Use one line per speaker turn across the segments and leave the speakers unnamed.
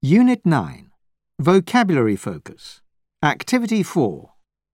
Unit 9. Vocabulary Focus. Activity 4.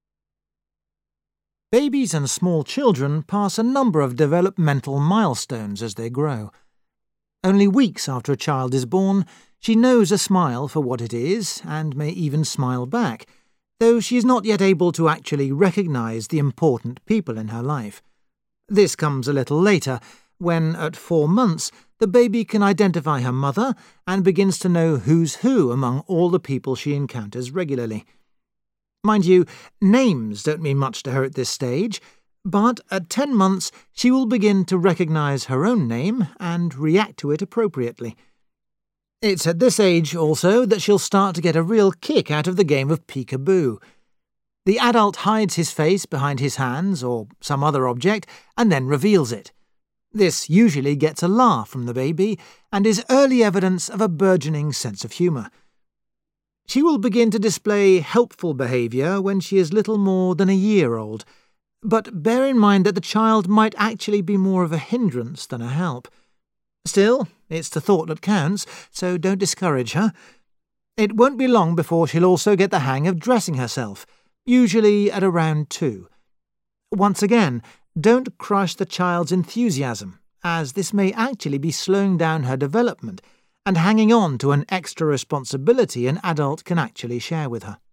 Babies and small children pass a number of developmental milestones as they grow. Only weeks after a child is born, she knows a smile for what it is and may even smile back, though she is not yet able to actually recognise the important people in her life. This comes a little later, when, at 4 months, the baby can identify her mother and begins to know who's who among all the people she encounters regularly. Mind you, names don't mean much to her at this stage, but at 10 months she will begin to recognise her own name and react to it appropriately. It's at this age, also, that she'll start to get a real kick out of the game of peek-a-boo. The adult hides his face behind his hands or some other object and then reveals it. This usually gets a laugh from the baby and is early evidence of a burgeoning sense of humour. She will begin to display helpful behaviour when she is little more than a year old, but bear in mind that the child might actually be more of a hindrance than a help. Still, it's the thought that counts, so don't discourage her. It won't be long before she'll also get the hang of dressing herself, usually at around 2. Once again, don't crush the child's enthusiasm, as this may actually be slowing down her development and hanging on to an extra responsibility an adult can actually share with her.